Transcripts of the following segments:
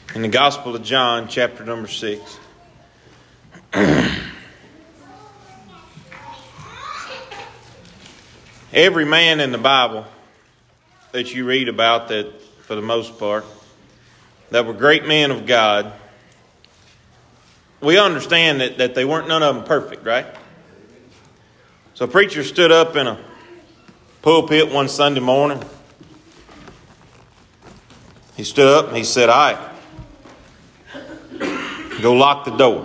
In the Gospel of John, chapter number 6. Every man in the Bible that you read about, that for the most part, that were great men of God, we understand that they weren't none of them perfect, right? So a preacher stood up in a pulpit one Sunday morning. He stood up and he said, "All right, go lock the door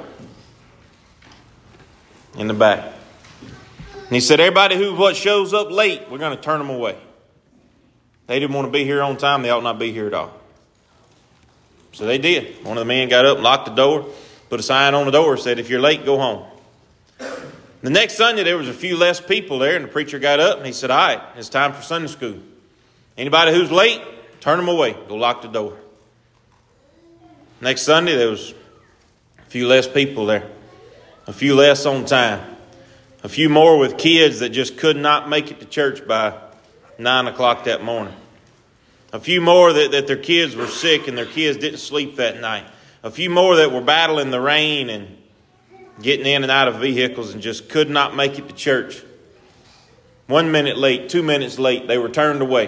in the back." And he said, everybody who shows up late, we're going to turn them away. They didn't want to be here on time. They ought not be here at all. So they did. One of the men got up, locked the door, put a sign on the door, said, "If you're late, go home." The next Sunday, there was a few less people there, and the preacher got up and he said, "All right, it's time for Sunday school. Anybody who's late, turn them away. Go lock the door." Next Sunday, there was a few less people there. A few less on time. A few more with kids that just could not make it to church by 9 o'clock that morning. A few more that their kids were sick and their kids didn't sleep that night. A few more that were battling the rain and getting in and out of vehicles and just could not make it to church. 1 minute late, 2 minutes late, they were turned away.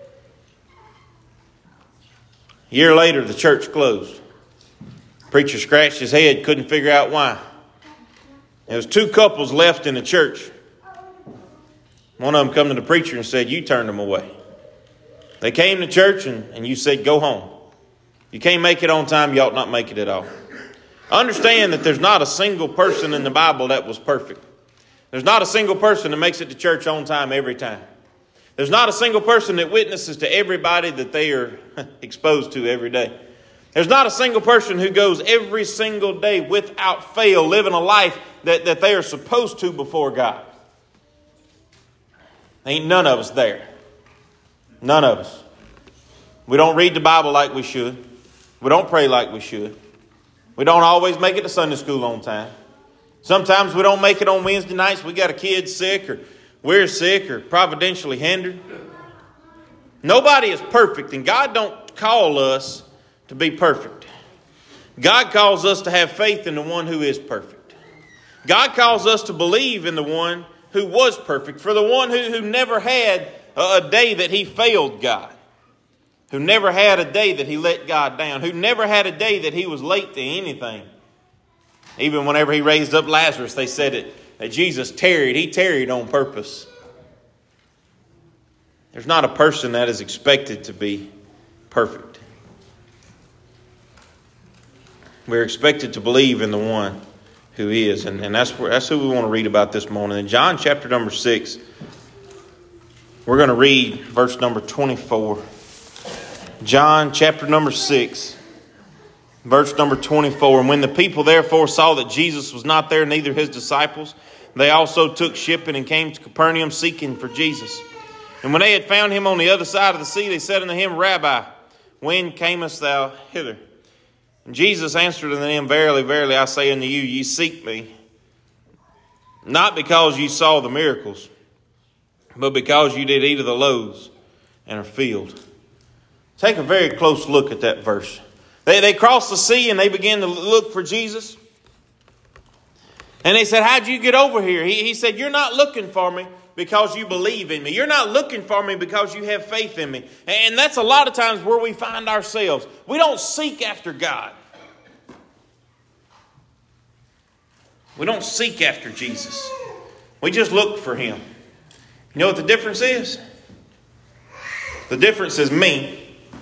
A year later, the church closed. The preacher scratched his head, couldn't figure out why. There was 2 couples left in the church. One of them come to the preacher and said, "You turned them away. They came to church and you said, go home. You can't make it on time, you ought not make it at all." Understand that there's not a single person in the Bible that was perfect. There's not a single person that makes it to church on time every time. There's not a single person that witnesses to everybody that they are exposed to every day. There's not a single person who goes every single day without fail, living a life that they are supposed to before God. Ain't none of us there. None of us. We don't read the Bible like we should. We don't pray like we should. We don't always make it to Sunday school on time. Sometimes we don't make it on Wednesday nights. We got a kid sick, or we're sick, or providentially hindered. Nobody is perfect, and God don't call us to be perfect. God calls us to have faith in the one who is perfect. God calls us to believe in the one who was perfect, for the one who never had a day that he failed God, who never had a day that he let God down, who never had a day that he was late to anything. Even whenever he raised up Lazarus, they said that Jesus tarried. He tarried on purpose. There's not a person that is expected to be perfect. We're expected to believe in the one who is. And that's who we want to read about this morning. In John chapter number 6, we're going to read verse number 24. John chapter number 6, verse number 24. "And when the people therefore saw that Jesus was not there, neither his disciples, they also took shipping and came to Capernaum seeking for Jesus. And when they had found him on the other side of the sea, they said unto him, Rabbi, when camest thou hither? And Jesus answered unto them, Verily, verily, I say unto you, ye seek me, not because ye saw the miracles, but because you did eat of the loaves and are filled." Take a very close look at that verse. They crossed the sea and they began to look for Jesus. And they said, "How'd you get over here?" He said, "You're not looking for me because you believe in me. You're not looking for me because you have faith in me." And that's a lot of times where we find ourselves. We don't seek after God. We don't seek after Jesus. We just look for him. You know what the difference is? The difference is me,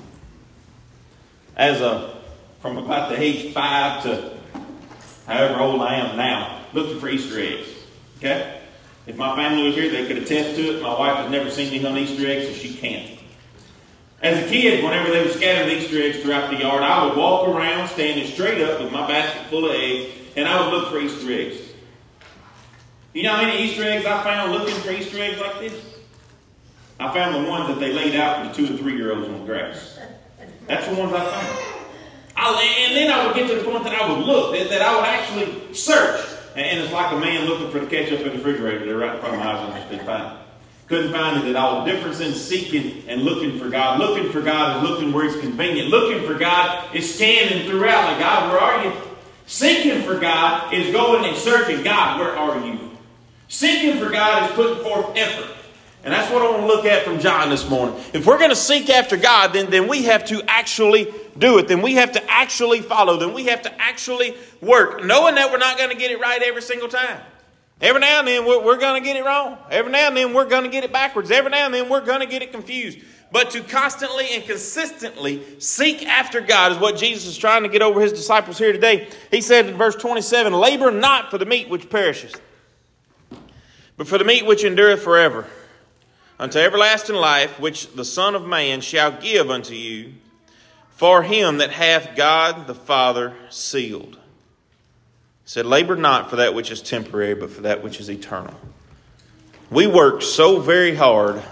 from about the age 5 to however old I am now, looking for Easter eggs. Okay? If my family was here, they could attest to it. My wife has never seen me on Easter eggs, so she can't. As a kid, whenever they would scatter the Easter eggs throughout the yard, I would walk around standing straight up with my basket full of eggs, and I would look for Easter eggs. You know how many Easter eggs I found looking for Easter eggs like this? I found the ones that they laid out for the 2 and 3-year-olds on the grass. That's the ones I found. And then I would get to the point that I would look, that I would actually search. And it's like a man looking for the ketchup in the refrigerator. They're right in front of my eyes and I just didn't find it. Couldn't find it at all. The difference in seeking and looking for God. Looking for God is looking where it's convenient. Looking for God is scanning throughout. Like, God, where are you? Seeking for God is going and searching. God, where are you? Seeking for God is putting forth effort. And that's what I want to look at from John this morning. If we're going to seek after God, then we have to actually do it. Then we have to actually follow. Then we have to actually work, knowing that we're not going to get it right every single time. Every now and then we're going to get it wrong. Every now and then we're going to get it backwards. Every now and then we're going to get it confused. But to constantly and consistently seek after God is what Jesus is trying to get over his disciples here today. He said in verse 27, labor not for the meat which perisheth, but for the meat which endureth forever, unto everlasting life, which the Son of Man shall give unto you, for him that hath God the Father sealed. He said, labor not for that which is temporary, but for that which is eternal. We work so very hard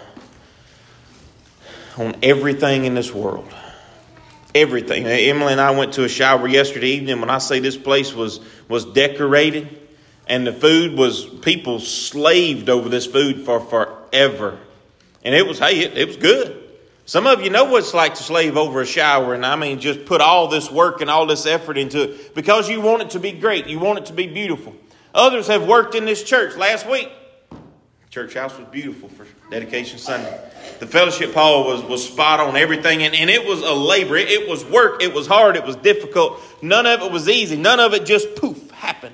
on everything in this world. Everything. Emily and I went to a shower yesterday evening. When I say this place was decorated, and the food was, people slaved over this food for forever. And it was good. Some of you know what it's like to slave over a shower. And I mean, just put all this work and all this effort into it because you want it to be great. You want it to be beautiful. Others have worked in this church last week. Church house was beautiful for Dedication Sunday. The fellowship hall was spot on, everything. And it was a labor. It was work. It was hard. It was difficult. None of it was easy. None of it just poof happened.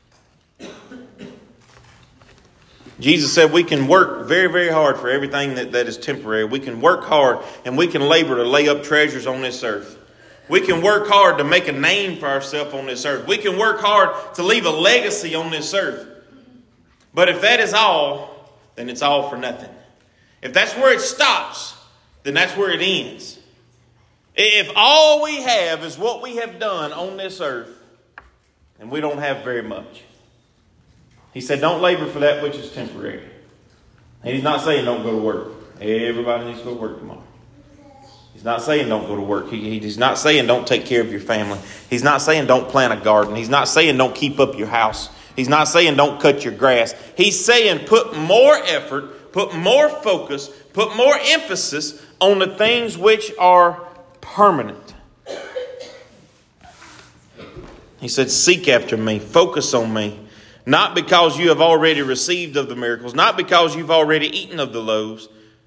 Jesus said we can work very, very hard for everything that is temporary. We can work hard and we can labor to lay up treasures on this earth. We can work hard to make a name for ourselves on this earth. We can work hard to leave a legacy on this earth. But if that is all, then it's all for nothing. If that's where it stops, then that's where it ends. If all we have is what we have done on this earth, then we don't have very much. He said, don't labor for that which is temporary. And he's not saying don't go to work. Everybody needs to go to work tomorrow. He's not saying don't go to work. He's not saying don't take care of your family. He's not saying don't plant a garden. He's not saying don't keep up your house. He's not saying don't cut your grass. He's saying put more effort, put more focus, put more emphasis on the things which are permanent. He said, seek after me, focus on me. Not because you have already received of the miracles, not because you've already eaten of the loaves.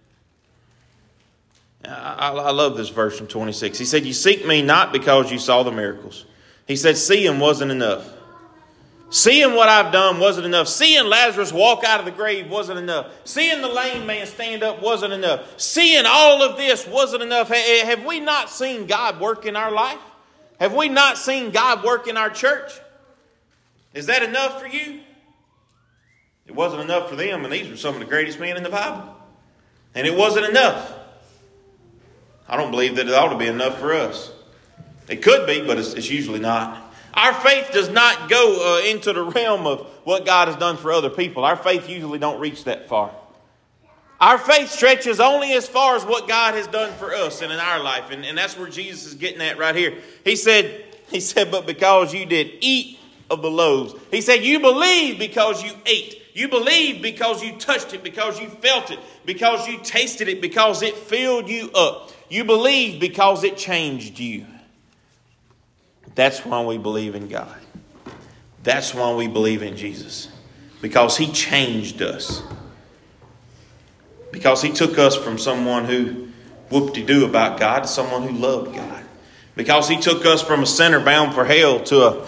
I love this verse from 26. He said, you seek me not because you saw the miracles. He said, seeing wasn't enough. Seeing what I've done wasn't enough. Seeing Lazarus walk out of the grave wasn't enough. Seeing the lame man stand up wasn't enough. Seeing all of this wasn't enough. Have we not seen God work in our life? Have we not seen God work in our church? Is that enough for you? It wasn't enough for them, and these were some of the greatest men in the Bible. And it wasn't enough. I don't believe that it ought to be enough for us. It could be, but it's usually not. Our faith does not go into the realm of what God has done for other people. Our faith usually don't reach that far. Our faith stretches only as far as what God has done for us and in our life. And that's where Jesus is getting at right here. He said, but because you did eat of the loaves. He said, you believe because you ate. You believe because you touched it, because you felt it, because you tasted it, because it filled you up. You believe because it changed you. That's why we believe in God. That's why we believe in Jesus. Because He changed us. Because He took us from someone who whoop-de-doo about God to someone who loved God. Because He took us from a sinner bound for hell to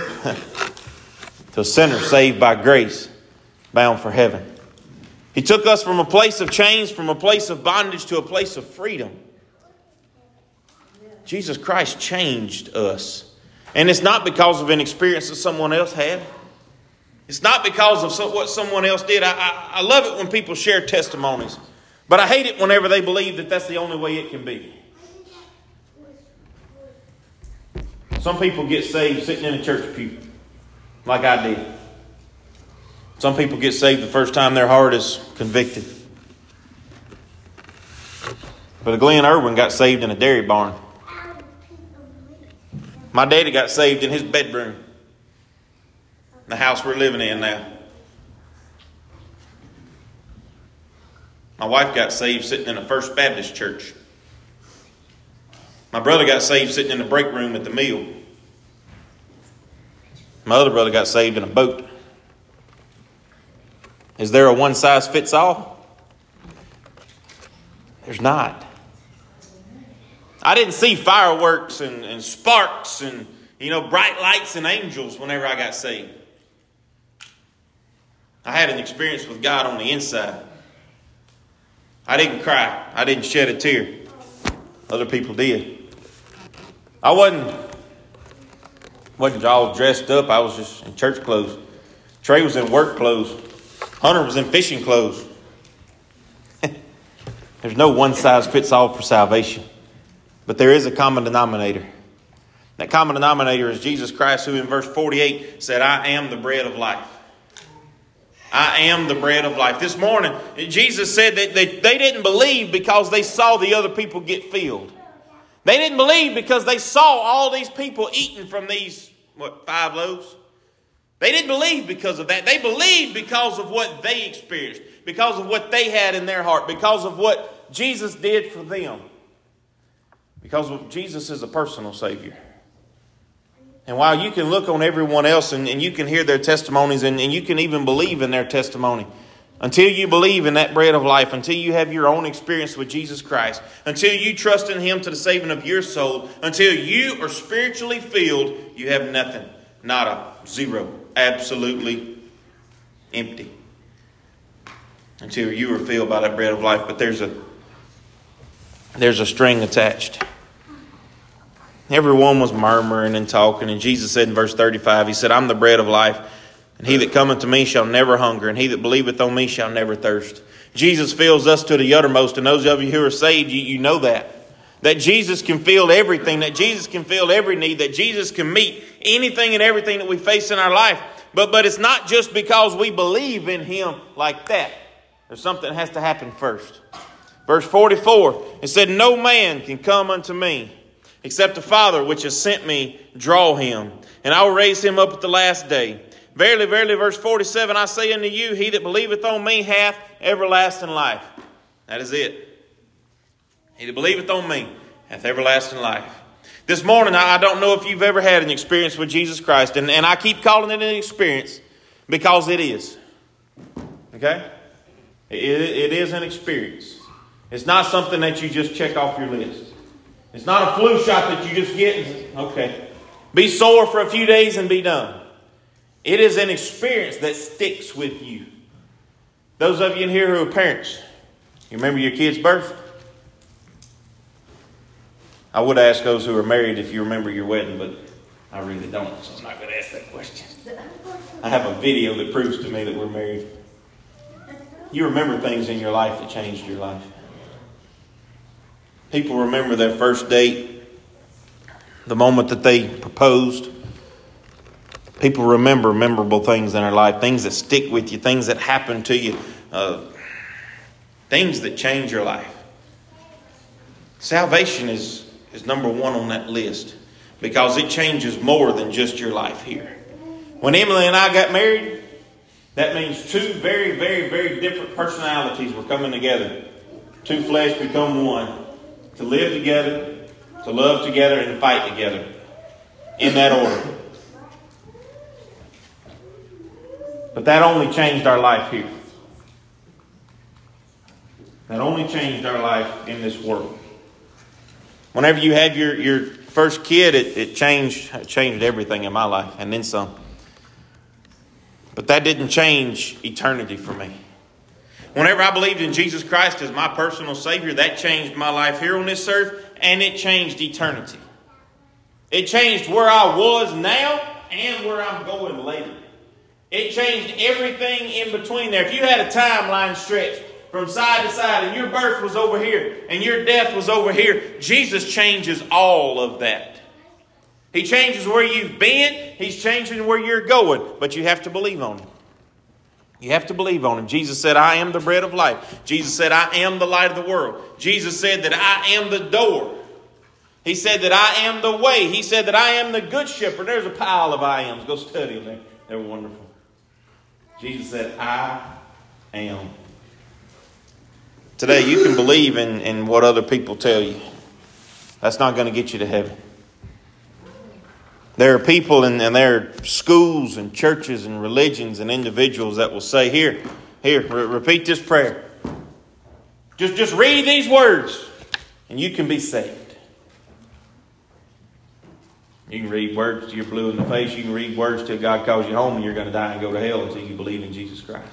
a sinner saved by grace, bound for heaven. He took us from a place of chains, from a place of bondage to a place of freedom. Jesus Christ changed us. And it's not because of an experience that someone else had. It's not because of what someone else did. I love it when people share testimonies. But I hate it whenever they believe that that's the only way it can be. Some people get saved sitting in a church pew, like I did. Some people get saved the first time their heart is convicted. But Glenn Irwin got saved in a dairy barn. My daddy got saved in his bedroom. The house we're living in now. My wife got saved sitting in a First Baptist church. My brother got saved sitting in the break room at the mill. My other brother got saved in a boat. Is there a one-size-fits-all? There's not. I didn't see fireworks and sparks and, bright lights and angels whenever I got saved. I had an experience with God on the inside. I didn't cry. I didn't shed a tear. Other people did. I wasn't all dressed up. I was just in church clothes. Trey was in work clothes. Hunter was in fishing clothes. There's no one size fits all for salvation. But there is a common denominator. That common denominator is Jesus Christ, who in verse 48 said, I am the bread of life. I am the bread of life. This morning, Jesus said that they didn't believe because they saw the other people get filled. They didn't believe because they saw all these people eating from these, 5 loaves? They didn't believe because of that. They believed because of what they experienced, because of what they had in their heart, because of what Jesus did for them. Because Jesus is a personal Savior. And while you can look on everyone else and you can hear their testimonies and you can even believe in their testimony, until you believe in that bread of life, until you have your own experience with Jesus Christ, until you trust in Him to the saving of your soul, until you are spiritually filled, you have nothing. Nada. Zero. Absolutely empty. Until you are filled by that bread of life. But there's a string attached. Everyone was murmuring and talking. And Jesus said in verse 35, He said, I'm the bread of life. And he that cometh to me shall never hunger. And he that believeth on me shall never thirst. Jesus fills us to the uttermost. And those of you who are saved, you know that. That Jesus can fill everything. That Jesus can fill every need. That Jesus can meet anything and everything that we face in our life. But it's not just because we believe in Him like that. There's something that has to happen first. Verse 44, it said, no man can come unto me, except the Father which has sent me draw him. And I will raise him up at the last day. Verily, verily, verse 47, I say unto you, he that believeth on me hath everlasting life. That is it. He that believeth on me hath everlasting life. This morning, I don't know if you've ever had an experience with Jesus Christ. And I keep calling it an experience because it is. Okay? It is an experience. It's not something that you just check off your list. It's not a flu shot that you just get and, okay, be sore for a few days and be done. It is an experience that sticks with you. Those of you in here who are parents, you remember your kid's birth? I would ask those who are married if you remember your wedding, but I really don't, so I'm not going to ask that question. I have a video that proves to me that we're married. You remember things in your life that changed your life. People remember their first date, the moment that they proposed. People remember memorable things in their life, things that stick with you, things that happen to you, things that change your life. Salvation is number one on that list because it changes more than just your life here. When Emily and I got married, that means two very, very, very different personalities were coming together. Two flesh become one. To live together, to love together, and to fight together. In that order. But that only changed our life here. That only changed our life in this world. Whenever you had your first kid, it changed everything in my life, and then some. But that didn't change eternity for me. Whenever I believed in Jesus Christ as my personal Savior, that changed my life here on this earth, and it changed eternity. It changed where I was now and where I'm going later. It changed everything in between there. If you had a timeline stretched from side to side and your birth was over here and your death was over here, Jesus changes all of that. He changes where you've been. He's changing where you're going. But you have to believe on Him. You have to believe on Him. Jesus said, I am the bread of life. Jesus said, I am the light of the world. Jesus said that I am the door. He said that I am the way. He said that I am the good shepherd. There's a pile of I ams. Go study them. They're wonderful. Jesus said, I am. Today, you can believe in what other people tell you. That's not going to get you to heaven. There are people and there are schools and churches and religions and individuals that will say, here, repeat this prayer. Just read these words and you can be saved. You can read words till you're blue in the face. You can read words till God calls you home and you're going to die and go to hell until you believe in Jesus Christ.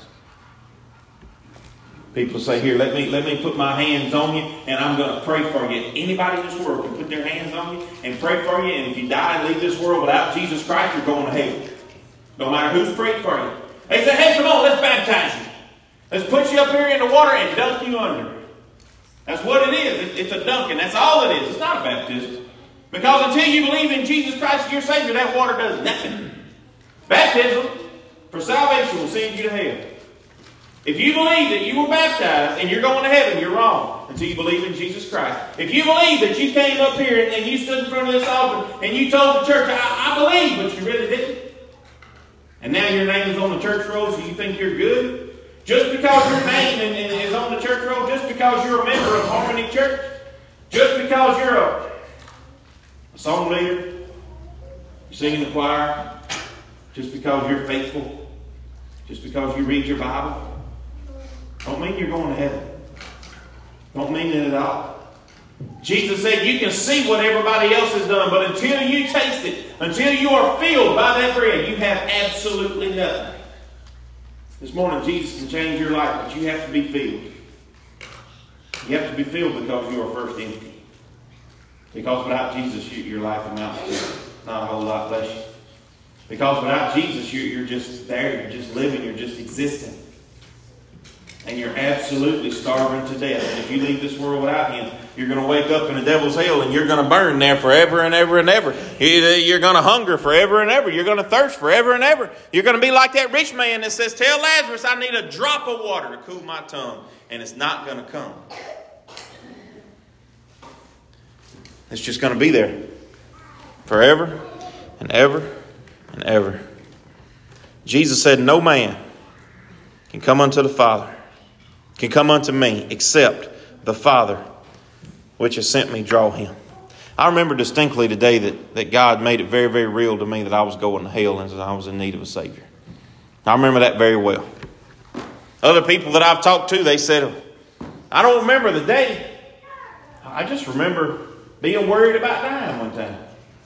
People say, here, let me put my hands on you and I'm going to pray for you. Anybody in this world can put their hands on you and pray for you. And if you die and leave this world without Jesus Christ, you're going to hell. No matter who's prayed for you. They say, hey, come on, let's baptize you. Let's put you up here in the water and dunk you under. That's what it is. It's a dunking. That's all it is. It's not a baptism. Because until you believe in Jesus Christ as your Savior, that water does nothing. Baptism for salvation will send you to hell. If you believe that you were baptized and you're going to heaven, you're wrong until you believe in Jesus Christ. If you believe that you came up here and you stood in front of this altar and you told the church, I believe, but you really didn't. And now your name is on the church roll, so you think you're good. Just because your name is on the church roll, just because you're a member of Harmony Church, just because you're a song leader, you sing in the choir, just because you're faithful, just because you read your Bible, don't mean you're going to heaven. Don't mean it at all. Jesus said you can see what everybody else has done, but until you taste it, until you are filled by that bread, you have absolutely nothing. This morning, Jesus can change your life, but you have to be filled. You have to be filled because you are first empty. Because without Jesus, your life amounts to not a whole lot less. Because without Jesus, you're just there, you're just living, you're just existing. And you're absolutely starving to death. And if you leave this world without Him, you're going to wake up in the devil's hell and you're going to burn there forever and ever and ever. You're going to hunger forever and ever. You're going to thirst forever and ever. You're going to be like that rich man that says, tell Lazarus I need a drop of water to cool my tongue. And it's not going to come. It's just going to be there forever and ever and ever. Jesus said, no man can come unto the Father, can come unto me, except the Father which has sent me draw him. I remember distinctly today that God made it very, very real to me that I was going to hell and that I was in need of a Savior. I remember that very well. Other people that I've talked to, they said, I don't remember the day. I just remember being worried about dying one time.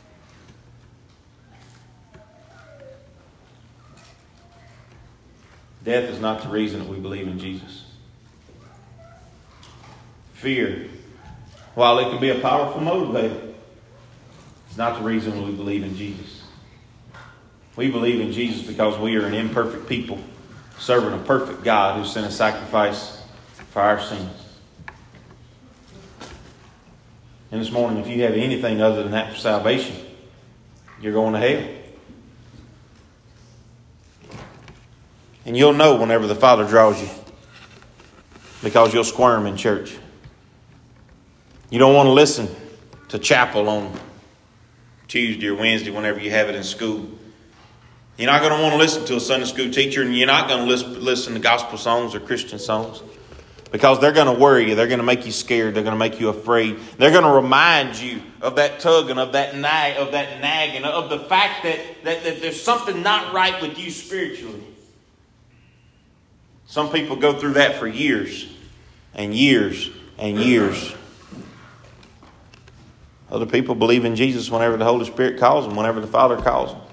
Death is not the reason that we believe in Jesus. Fear, while it can be a powerful motivator, it's not the reason we believe in Jesus. We believe in Jesus because we are an imperfect people serving a perfect God who sent a sacrifice for our sins. And this morning, if you have anything other than that for salvation, you're going to hell. And you'll know whenever the Father draws you, because you'll squirm in church. You don't want to listen to chapel on Tuesday or Wednesday whenever you have it in school. You're not going to want to listen to a Sunday school teacher, and you're not going to listen to gospel songs or Christian songs, because they're going to worry you. They're going to make you scared. They're going to make you afraid. They're going to remind you of that tugging, of that nagging, of the fact that there's something not right with you spiritually. Some people go through that for years and years and years. Other people believe in Jesus whenever the Holy Spirit calls them, whenever the Father calls them.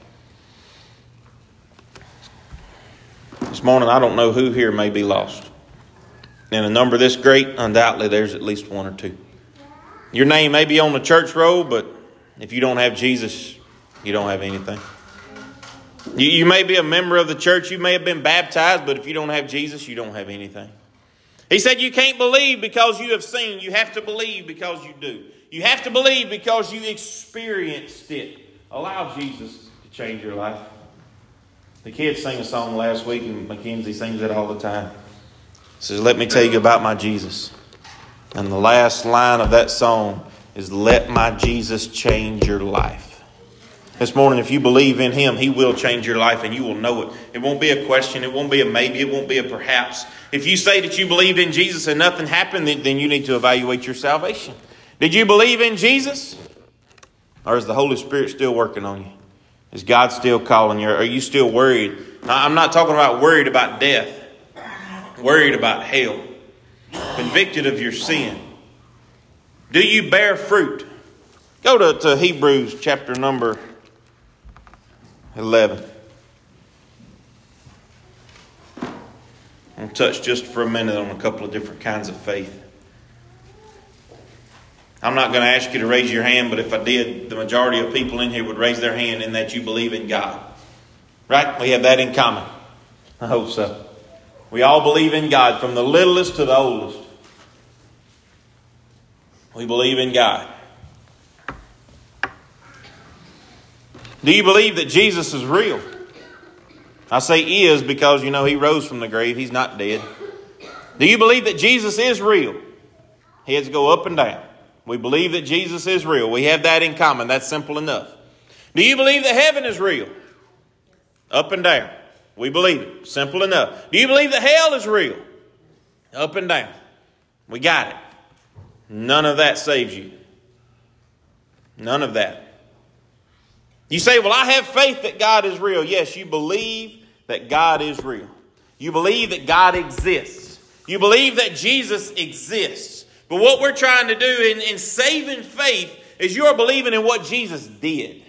This morning, I don't know who here may be lost. In a number this great, undoubtedly there's at least one or two. Your name may be on the church roll, but if you don't have Jesus, you don't have anything. You may be a member of the church. You may have been baptized, but if you don't have Jesus, you don't have anything. He said you can't believe because you have seen. You have to believe because you do. You have to believe because you experienced it. Allow Jesus to change your life. The kids sang a song last week, and Mackenzie sings it all the time. He says, let me tell you about my Jesus. And the last line of that song is, let my Jesus change your life. This morning, if you believe in Him, He will change your life and you will know it. It won't be a question. It won't be a maybe. It won't be a perhaps. If you say that you believed in Jesus and nothing happened, then you need to evaluate your salvation. Did you believe in Jesus? Or is the Holy Spirit still working on you? Is God still calling you? Are you still worried? Now, I'm not talking about worried about death. Worried about hell. Convicted of your sin. Do you bear fruit? Go to Hebrews chapter number 11. I'll touch just for a minute on a couple of different kinds of faith. I'm not going to ask you to raise your hand, but if I did, the majority of people in here would raise their hand in that you believe in God. Right? We have that in common. I hope so. We all believe in God, from the littlest to the oldest. We believe in God. Do you believe that Jesus is real? I say is because, He rose from the grave. He's not dead. Do you believe that Jesus is real? Heads go up and down. We believe that Jesus is real. We have that in common. That's simple enough. Do you believe that heaven is real? Up and down. We believe it. Simple enough. Do you believe that hell is real? Up and down. We got it. None of that saves you. None of that. You say, well, I have faith that God is real. Yes, you believe that God is real. You believe that God exists. You believe that Jesus exists. But what we're trying to do in saving faith is you're believing in what Jesus did.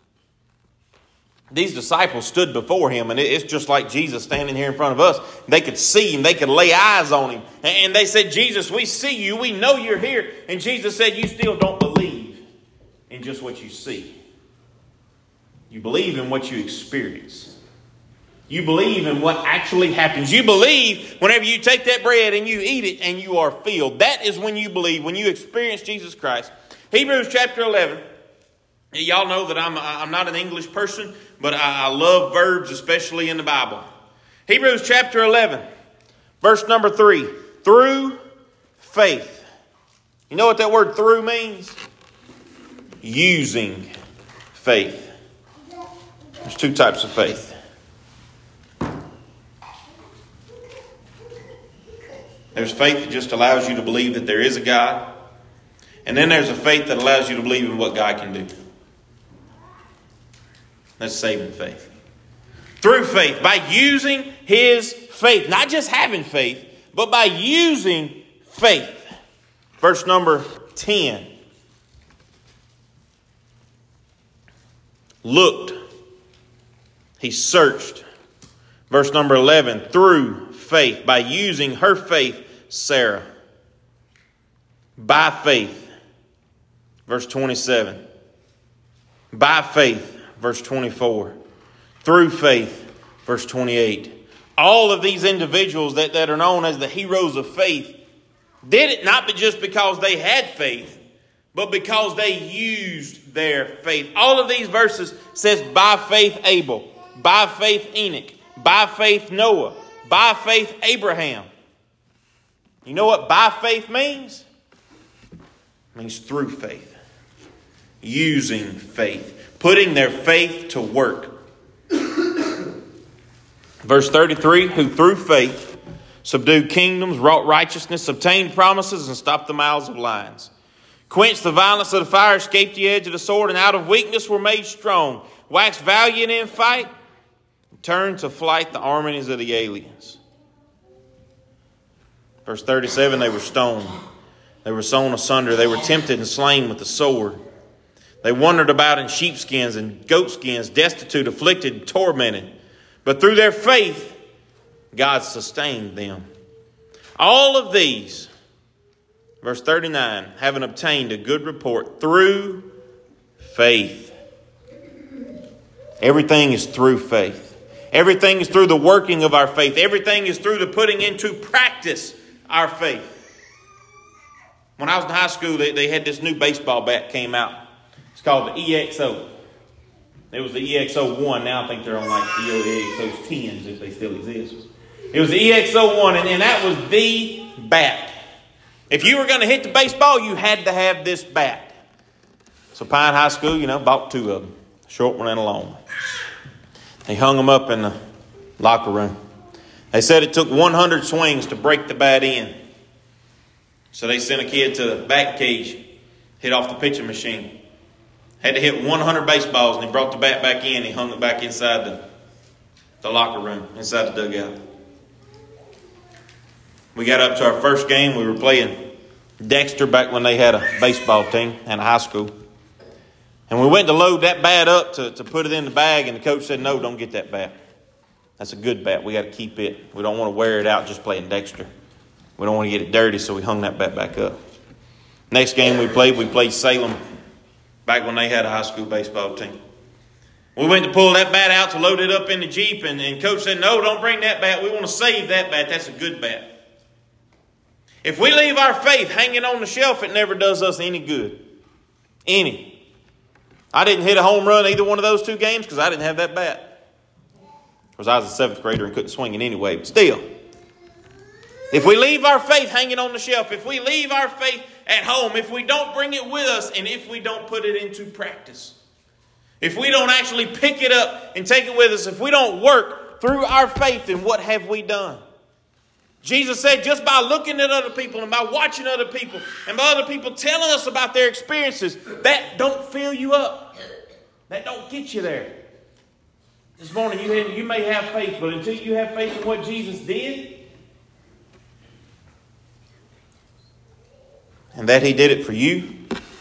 These disciples stood before Him, and it's just like Jesus standing here in front of us. They could see Him. They could lay eyes on Him. And they said, Jesus, we see you. We know you're here. And Jesus said, you still don't believe in just what you see. You believe in what you experience. You believe in what actually happens. You believe whenever you take that bread and you eat it and you are filled. That is when you believe, when you experience Jesus Christ. Hebrews chapter 11. Y'all know that I'm not an English person, but I love verbs, especially in the Bible. Hebrews chapter 11, verse number 3. Through faith. You know what that word through means? Using faith. There's two types of faith. There's faith that just allows you to believe that there is a God. And then there's a faith that allows you to believe in what God can do. That's saving faith. Through faith, by using His faith. Not just having faith, but by using faith. Verse number 10. Looked. He searched. Verse number 11. Through faith. By using her faith, Sarah. By faith. Verse 27. By faith. Verse 24. Through faith. Verse 28. All of these individuals that are known as the heroes of faith did it not just because they had faith, but because they used their faith. All of these verses says by faith Abel, by faith Enoch, by faith Noah, by faith Abraham. You know what by faith means? It means through faith. Using faith. Putting their faith to work. Verse 33, who through faith subdued kingdoms, wrought righteousness, obtained promises, and stopped the mouths of lions. Quenched the violence of the fire, escaped the edge of the sword, and out of weakness were made strong. Waxed valiant in fight, turned to flight the armies of the aliens. Verse 37, they were stoned. They were sown asunder. They were tempted and slain with the sword. They wandered about in sheepskins and goatskins, destitute, afflicted, and tormented. But through their faith, God sustained them. All of these, verse 39, having obtained a good report through faith. Everything is through faith. Everything is through the working of our faith. Everything is through the putting into practice our faith. When I was in high school, they had this new baseball bat came out. It's called the EXO. It was the EXO-1. Now I think they're on like the EXO 10s if they still exist. It was the EXO-1 and that was the bat. If you were going to hit the baseball, you had to have this bat. So Pine High School, bought two of them. short one and a long one. They hung them up in the locker room. They said it took 100 swings to break the bat in. So they sent a kid to the bat cage, hit off the pitching machine. Had to hit 100 baseballs, and he brought the bat back in. He hung it back inside the locker room, inside the dugout. We got up to our first game. We were playing Dexter back when they had a baseball team and a high school. And we went to load that bat up to put it in the bag, and the coach said, no, don't get that bat. That's a good bat. We got to keep it. We don't want to wear it out just playing Dexter. We don't want to get it dirty, so we hung that bat back up. Next game we played Salem back when they had a high school baseball team. We went to pull that bat out to load it up in the Jeep, and Coach said, no, don't bring that bat. We want to save that bat. That's a good bat. If we leave our faith hanging on the shelf, it never does us any good. Any. I didn't hit a home run either one of those two games because I didn't have that bat. Because I was a 7th grader and couldn't swing it anyway, but still. If we leave our faith hanging on the shelf, if we leave our faith at home, if we don't bring it with us, and if we don't put it into practice, if we don't actually pick it up and take it with us, if we don't work through our faith, then what have we done? Jesus said just by looking at other people and by watching other people and by other people telling us about their experiences, that don't fill you up. That don't get you there. This morning you may have faith, but until you have faith in what Jesus did, and that He did it for you,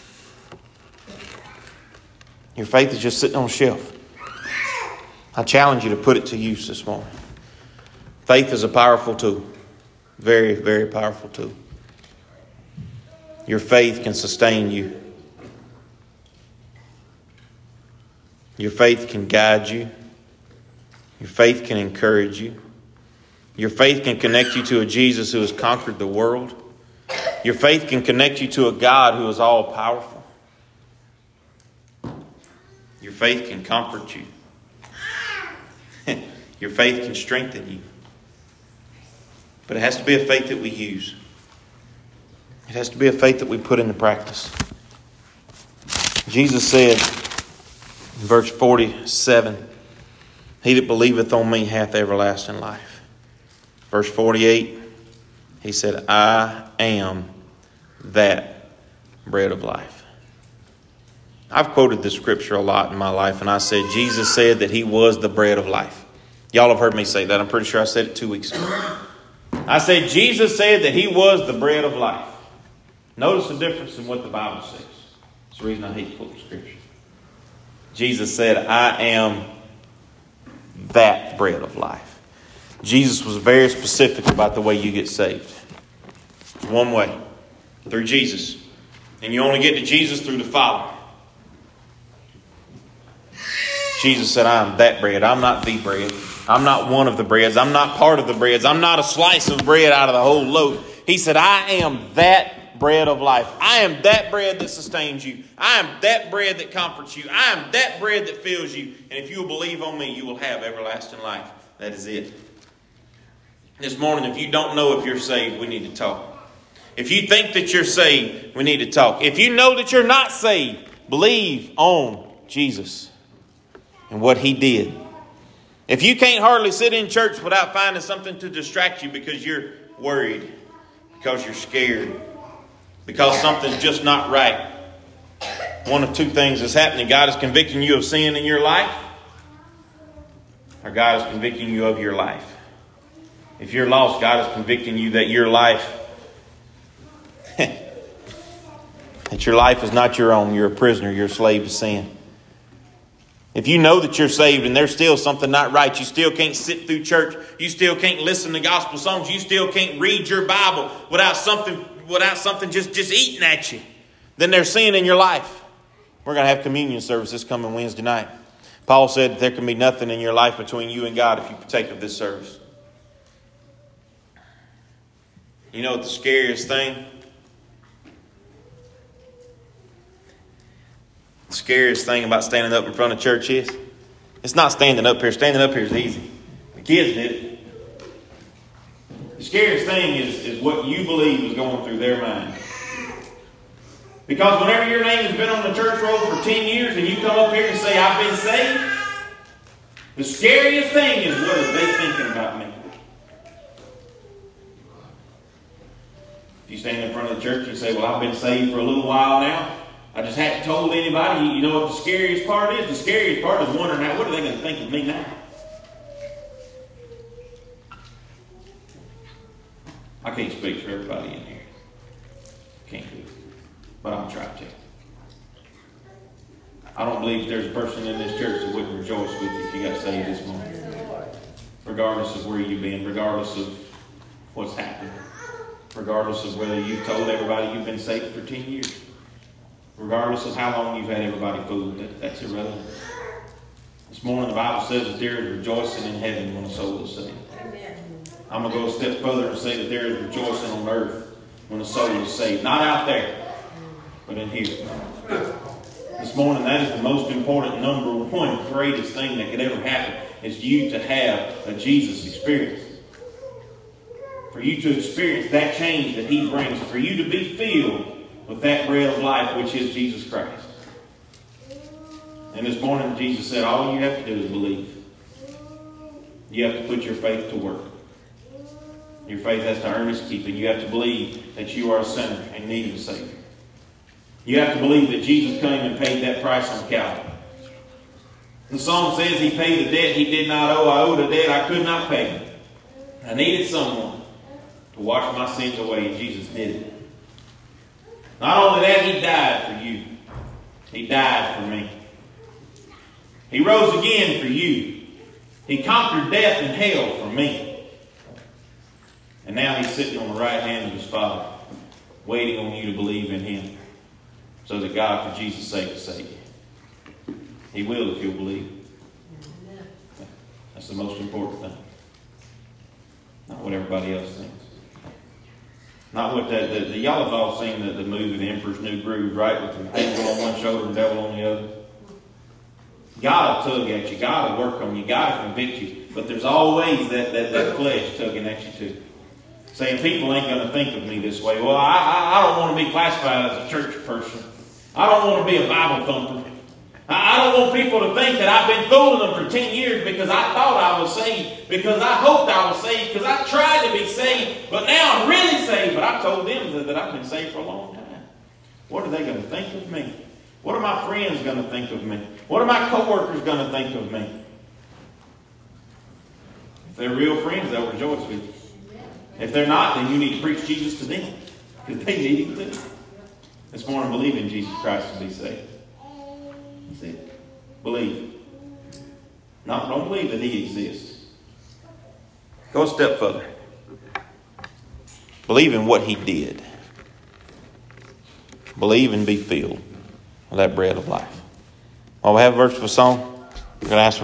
your faith is just sitting on a shelf. I challenge you to put it to use this morning. Faith is a powerful tool. Very, very powerful tool. Your faith can sustain you. Your faith can guide you. Your faith can encourage you. Your faith can connect you to a Jesus who has conquered the world. Your faith can connect you to a God who is all powerful. Your faith can comfort you. Your faith can strengthen you. But it has to be a faith that we use. It has to be a faith that we put into practice. Jesus said in verse 47, he that believeth on me hath everlasting life. Verse 48, he said, I am that bread of life. I've quoted this scripture a lot in my life, and I said, Jesus said that he was the bread of life. Y'all have heard me say that. I'm pretty sure I said it 2 weeks ago. I said, Jesus said that he was the bread of life. Notice the difference in what the Bible says. That's the reason I hate quoting scripture. Jesus said, I am that bread of life. Jesus was very specific about the way you get saved. It's one way, through Jesus. And you only get to Jesus through the Father. Jesus said, I am that bread. I'm not the bread. I'm not one of the breads. I'm not part of the breads. I'm not a slice of bread out of the whole loaf. He said, I am that bread of life. I am that bread that sustains you. I am that bread that comforts you. I am that bread that fills you. And if you will believe on me, you will have everlasting life. That is it. This morning, if you don't know if you're saved, we need to talk. If you think that you're saved, we need to talk. If you know that you're not saved, believe on Jesus and what he did. If you can't hardly sit in church without finding something to distract you because you're worried, because you're scared, because something's just not right, one of two things is happening. God is convicting you of sin in your life, or God is convicting you of your life. If you're lost, God is convicting you that your life is not your own. You're a prisoner. You're a slave to sin. If you know that you're saved and there's still something not right, you still can't sit through church, you still can't listen to gospel songs, you still can't read your Bible without something just eating at you, then there's sin in your life. We're going to have communion service this coming Wednesday night. Paul said that there can be nothing in your life between you and God if you partake of this service. You know what the scariest thing? The scariest thing about standing up in front of church is? It's not standing up here. Standing up here is easy. The kids did it. The scariest thing is what you believe is going through their mind. Because whenever your name has been on the church roll for 10 years and you come up here and say, I've been saved, the scariest thing is, what are they thinking about me? If you stand in front of the church and say, well, I've been saved for a little while now, I just hadn't told anybody. You know what the scariest part is? The scariest part is wondering, what are they going to think of me now? I can't speak for everybody in here. Can't do it. But I'm trying to. I don't believe there's a person in this church that wouldn't rejoice with you if you got saved this morning. Regardless of where you've been, regardless of what's happened, regardless of whether you've told everybody you've been saved for 10 years, regardless of how long you've had everybody fooled, that's irrelevant. This morning the Bible says that there is rejoicing in heaven when a soul is saved. I'm going to go a step further and say that there is rejoicing on earth when a soul is saved. Not out there, but in here. This morning, that is the most important, number one, greatest thing that could ever happen, is you to have a Jesus experience. For you to experience that change that He brings. For you to be filled with that bread of life, which is Jesus Christ. And this morning, Jesus said, all you have to do is believe. You have to put your faith to work. Your faith has to earn its keep, and you have to believe that you are a sinner and need a Savior. You have to believe that Jesus came and paid that price on Calvary. The song says He paid a debt He did not owe. I owed a debt I could not pay. I needed someone to wash my sins away, and Jesus did it. Not only that, He died for you. He died for me. He rose again for you. He conquered death and hell for me. And now He's sitting on the right hand of His Father, waiting on you to believe in Him, so that God, for Jesus' sake, will save you. He will if you'll believe. That's the most important thing. Not what everybody else thinks. Not what y'all have all seen the movie The Emperor's New Groove, right? With the angel on one shoulder and the devil on the other. God will tug at you. God will work on you. God will convict you. But there's always that flesh tugging at you too. Saying, people ain't going to think of me this way. Well, I don't want to be classified as a church person. I don't want to be a Bible thumper. I don't want people to think that I've been fooling them for 10 years because I thought I was saved, because I hoped I was saved, because I tried to be saved, but now I'm really saved. But I told them that I've been saved for a long time. What are they going to think of me? What are my friends going to think of me? What are my coworkers going to think of me? If they're real friends, they'll rejoice with you. If they're not, then you need to preach Jesus to them, because they need Him too. This morning, believe in Jesus Christ to be saved. That's it. Believe. Don't believe that He exists. Go a step further. Believe in what He did. Believe and be filled with that bread of life. While we have a verse of a song, we're going to ask